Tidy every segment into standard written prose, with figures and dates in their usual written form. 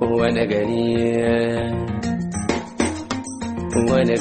wani gari wani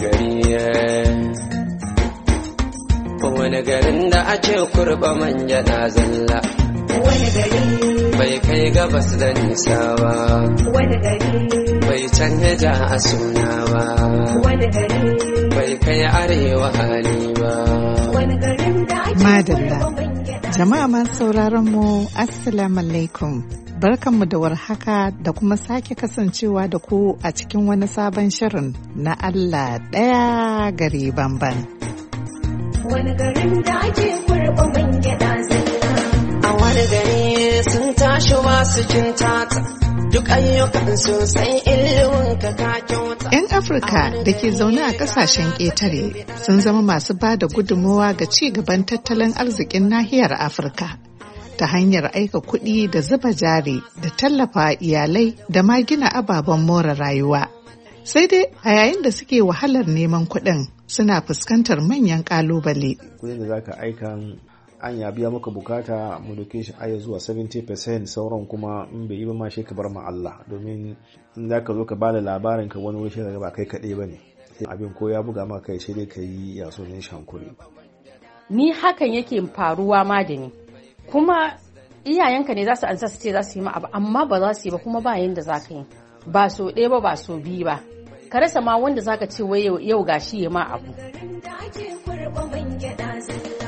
garin da ake kurba manja na zalla, wani gari bai kai gabas da nisa ba, wani gari bai canja a suna ba, wani gari bai kai arewa hali ba. wani garin da ake Madalla. Jama'a masu sauraron mu Assalamu alaikum. Barkanmu da warhaka da kuma sake kasancewa da ku a cikin wani sabon shirin na Allah ɗaya gari banban. wani garin da ake kurba man gyaɗa zalla. A wani gari sun tashi masu kintata, duk ayyukan sosai ilimin ka kyauta. 'Yan Afirka da ke zaune a ƙasashen ƙetare sun zama masu ba da gudunmawa ga ci gaban tattalin arzikin nahiyar Afirka ta hanyar aika kuɗi da zuba jari da tallafa iyalai da ma gina ababen more rayuwa. Sai dai a yayin da suke wahalar neman kuɗin suna fuskantar manyan ƙalubale. Kudin da zaka aika an ya biya maka bukata mu doke shi aya zuwa 70%, sauran kuma in bai yi ba ma shi ka bar ma Allah, domin in zaka zo ka bada labarin ka wani wuri shi ba kai kaɗai bane, abin ko ya buga maka kai sai dai ka yi yaso ne shankuri. Ni hakan yake faruwa ma da ni, kuma iyayenka ne za su ansa su ce za su yi ma abu amma ba za su yi ba, kuma ba yanda za ka yi, ba so ɗaya ba ba so biyu ba, ka rasa ma wanda zaka ce wai yau gashi ya ma abu. Garin da ake kurba man gyaɗa zalla.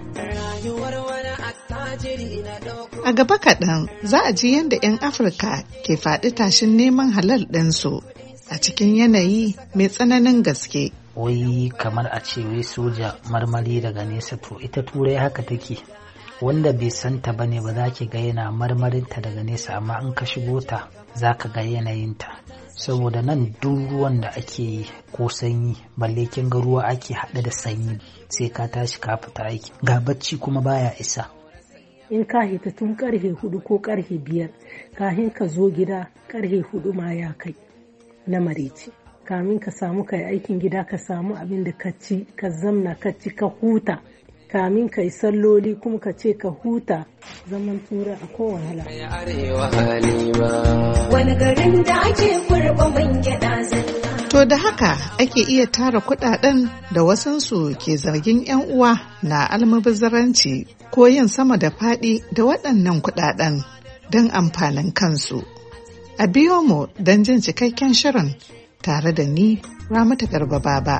A gaba kaɗan za a ji yadda 'yan Afirka ke faɗi tashin neman halal ɗinsu a cikin yanayi mai tsananin gaske. Wai kamar a ce wai soja marmari daga nesa, to ita turai haka take, wanda bai santa bane ba za ki ga yana marmarinta daga nesa, amma in ka shigo ta za ka ga yanayinta, saboda nan duk ruwan da ake yi ko sanyi, balle kin ga ruwa ake haɗe da sanyi, sai ka tashi ka fita aiki, ga bacci kuma baya isa. In ka hita tun karfe 4 ko karfe 5 kafin ka zo gida karfe 4 ma ya kai na marece, kamin ka samu kai aikin gida ka samu abin da ka ci ka zamna ka ci ka huta, kamin ka yi salloli kuma ka ce ka huta. Zaman tura a kowane wani garin da ake kurba man gyaɗa zalla. To da haka ake iya tara kuɗaɗen da wasansu ke zargin 'yan uwa na almubazzaranci ko yin sama da faɗi da waɗannan kuɗaɗen don amfanin kansu. A biyo mu don jin cikakken shirin tare da ni Ramatu Garba Baba.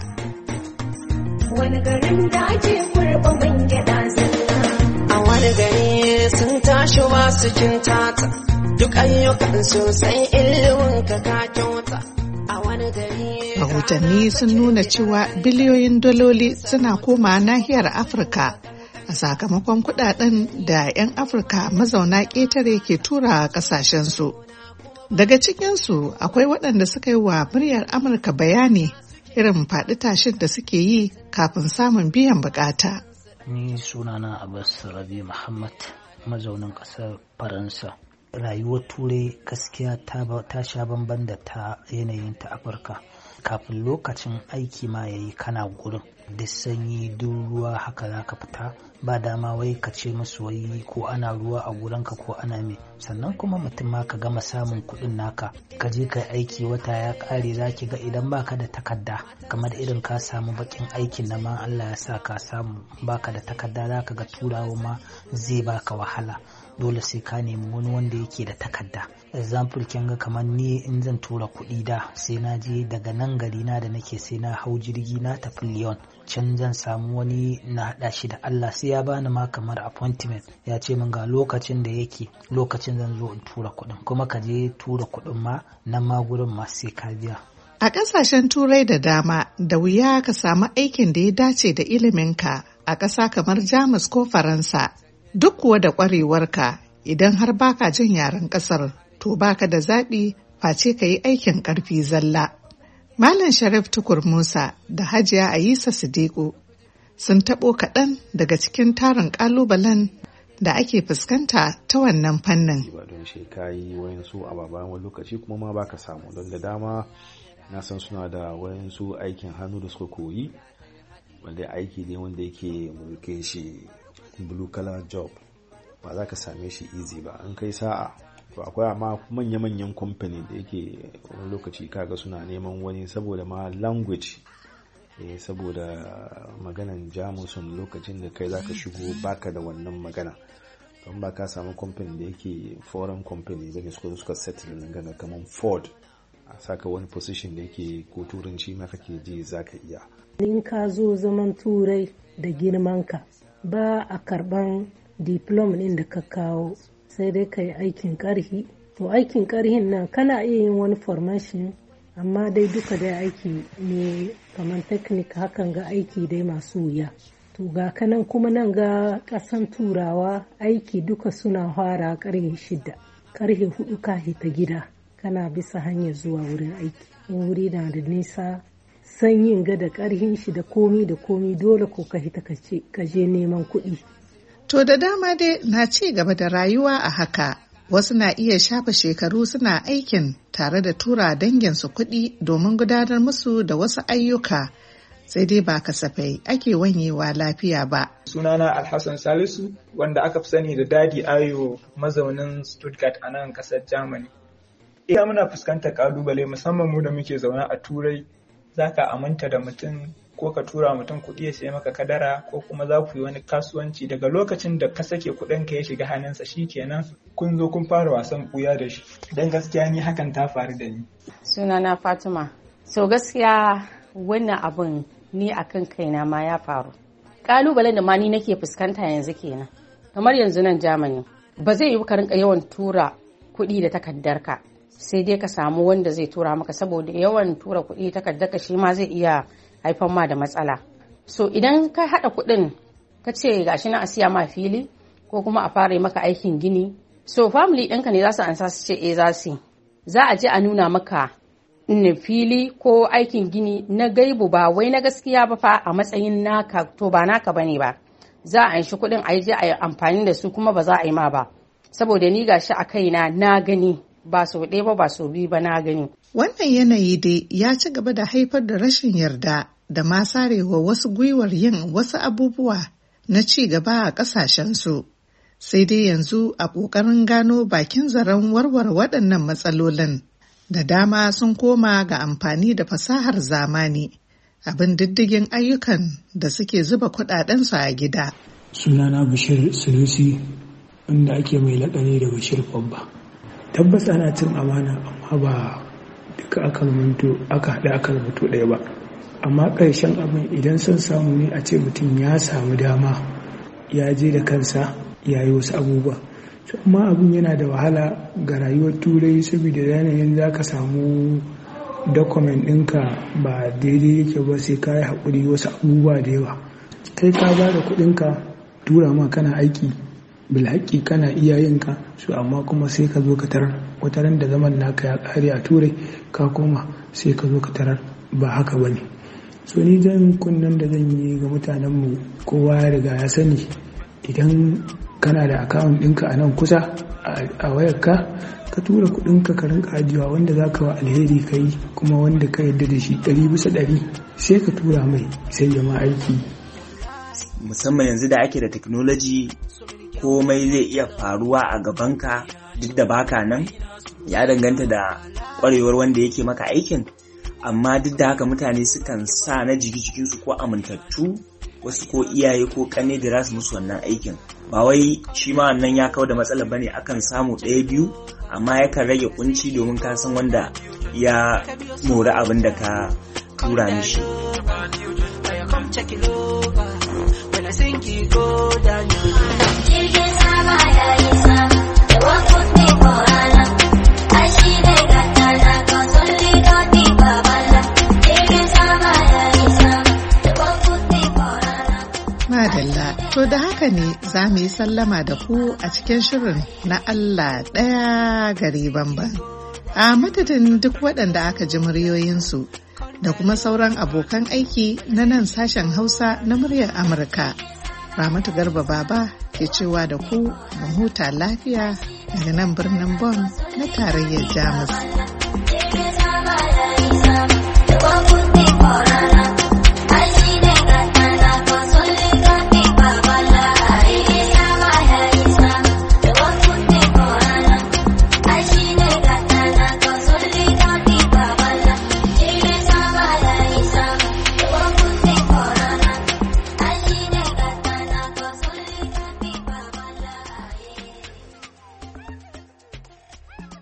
Wani garin da ake kurba man gyaɗa zalla. A wani gari sun tashi masu kintata, duk ayyukan sosai ilimin ka kyauta. A wani gari Rahotanni sun nuna cewa biliyoyin daloli suna koma nahiyar Afirka a sakamakon kuɗaɗen da 'yan Afirka mazauna ƙetare ke tura ƙasashensu. Daga cikinsu akwai waɗanda suka yi wa muryar Amurka bayani irin faɗi tashin da suke yi kafin samun biyan bukata. Ni sunana Abbas Rabi Muhammad, mazaunin ƙasar Faransa. Rayuwar turai gaskiya ta sha bamban da ta yanayin ta Afirka. Kafin lokacin aiki ma yayi kana gurin, da sanyi duk ruwa haka za ka fita, ba dama wai ka ce musu wai ko ana ruwa a gurinka ko ana me. Sannan kuma mutum ma ka gama samun kuɗin naka, ka je ka aiki wata ya ƙare, za ki ga idan baka da takarda, kamar irin ka samu bakin aikin na ma Allah ya sa ka samu baka da takarda, za ka ga turawa ma zai baka wahala, dole sai ka nemi wani wanda yake da takarda. Example kin ga kamar ni in zan tura kuɗi da sai na je daga nan gari na da nake, sai na hau jirgi na tafi Lyon, can zan samu wani na haɗa shi da Allah, sai ya bani ma kamar appointment, ya ce min ga lokacin da yake, lokacin zan zo in tura kuɗin, kuma ka je tura kuɗin ma nan ma gurin ma sai ka biya. A ƙasashen Turai da dama da wuya ka samu aikin da ya dace da iliminka a ƙasa kamar Jamus ko Faransa. Duk kuwa da ƙwarewarka, idan har baka jin yaren ƙasar, to baka da zaɓi face ka yi aikin ƙarfi zalla. Malam Sharif Tukur Musa da Hajiya Ayisa Sidiku sun taɓo kaɗan daga cikin tarin ƙalubalen da ake fuskanta ta wannan fannin. Ba don shi kayi wayansu ababen wani lokaci kuma ma baka samu, don da dama na san suna da wayansu aikin hannu da suka koyi, wanda aiki ne wanda yake mulke shi blue collar job, ba za ka same shi easy ba. An kai sa'a to akwai amma manya-manyan kamfani da yake wani lokaci kaga suna neman wani saboda ma language saboda maganan jamusun lokacin da kai zaka shigo baka da wannan magana don ba ka samu kamfani da yake foreign company bane suka settle nan kamar Ford a saka wani position da yake ko turanci ma kake ji zaka iya. In ka zo zaman turai da girmanka ba a karban diploma ɗin da ka kawo sai dai ka yi aikin ƙarhi. To aikin ƙarhin nan kana iya yin wani formation amma dai duka dai aiki ne kamar technique hakan ga aiki dai masu wuya. To ga kanan kuma nan ga ƙasan turawa aiki duka suna fara ƙarhe 6 ƙarhe 4 ka hita gida kana bisa hanyar zuwa wurin aiki. In wuri na da nisa sanyin ga da ƙarhin shi da komi dole ko ka hita ka je neman kuɗi. To da dama dai na ci gaba da rayuwa a haka. Wasu na iya shafa shekaru suna aikin tare da tura danginsu kuɗi domin gudanar musu da wasu ayyuka. Sai dai ba kasafai ake wanyewa lafiya ba. Sunana Alhassan Salisu wanda aka fi sani da Dadi Ayo mazaunin Stuttgart a nan ƙasar Germany. Iya muna fuskantar ƙalubale musamman mu da muke zaune a Turai. Za ka aminta da mutum ko ka tura mutum kuɗi ya sai maka kadara ko kuma za ku yi wani kasuwanci daga lokacin da ka sake kuɗinka ya shiga hannunsa kenan kun zo kun fara wasan ɓuya da shi. Don gaskiya ni hakan ta faru da ni. Sunana Fatima. So gaskiya wannan abun ni akan kaina ma ya faru. Kalubalen da ma ni nake fuskanta yanzu kenan. Kamar yanzu nan Germany ba zai yi ka rinka yawan tura kuɗi da takardarka. Sai dai ka samu wanda zai tura maka saboda yawan tura kuɗi takardarka shi ma zai iya haifar ma da matsala. So idan ka haɗa kuɗin ka ce gashi na a siya ma fili ko kuma a fara maka aikin gini. So family ɗinka ne za su ansa su ce za su. Za a je a nuna maka fili ko aikin gini na gaibu ba wai na gaskiya ba fa a matsayin naka to ba naka bane ba. Za a anshi kuɗin a je a yi amfani da su kuma ba za a yi ma ba. Saboda ni gashi a kaina na gani. Ba so ɗaya ba so biyu ba na gani. Wannan yanayi dai ya ci gaba da haifar da rashin yarda da ma sarewa wasu gwiwar yin wasu abubuwa na ci gaba a ƙasashensu. Sai dai yanzu a ƙoƙarin gano bakin zaren warware waɗannan matsalolin da dama sun koma ga amfani da fasahar zamani abin diddigin ayyukan da suke zuba kuɗaɗensu a gida. Sunana Bashir Sulusi wanda ake mai laƙani da Bashir Babba. Tabbas ana cin amana amma ba duka aka haɗa aka rubuto ɗaya ba. Amma ƙarshen abin idan son samu ne a ce mutum ya samu dama ya je da kansa ya yi wasu abubuwa. Amma abin yana da wahala ga rayuwar turai saboda yanayin za ka samu dokumen ɗinka ba daidai yake ba sai ka yi haƙuri wasu abubuwa da yawa. Kai ka ba da kuɗinka tura ma kana aiki bilhaƙi kana iyayenka su amma kuma sai ka zo ka tarar wataran da zaman naka ya ƙare a turai ka koma sai ka zo ka tarar ba haka ba ne. So ni zan kunnen da zan yi ga mutanenmu kowa ya riga ya sani idan kana da akawun ɗinka a nan kusa a wayarka ka tura kuɗinka ka rinka ajiyewa wanda za ka wa alheri ka yi kuma wanda ka yarda da shi 100% sai ka tura mai sai ya ma aiki. Musamman yanzu da ake da technology komai zai iya faruwa a gabanka duk da baka nan ya danganta da kwarewar wanda yake maka aikin amma duk da haka mutane sukan sa na jikinsu ko amintattu wasu ko iyaye ko kane da rasu musu wannan aikin ba wai shi ma wannan ya kawo da matsalar bane akan samu 1-2 amma yakan rage kunci domin ka san wanda ya mori abin da ka tura mishi. Madalla, to da haka ne za mu yi sallama da ku a cikin shirin na Allah ɗaya gari bamban. A madadin duk waɗanda aka ji muryoyinsu da kuma sauran abokan aiki na nan sashen Hausa na muryar Amurka. Ramatu Garba Baba ke cewa da ku mu huta lafiya daga nan birnin Bonn na tarayyar Jamus.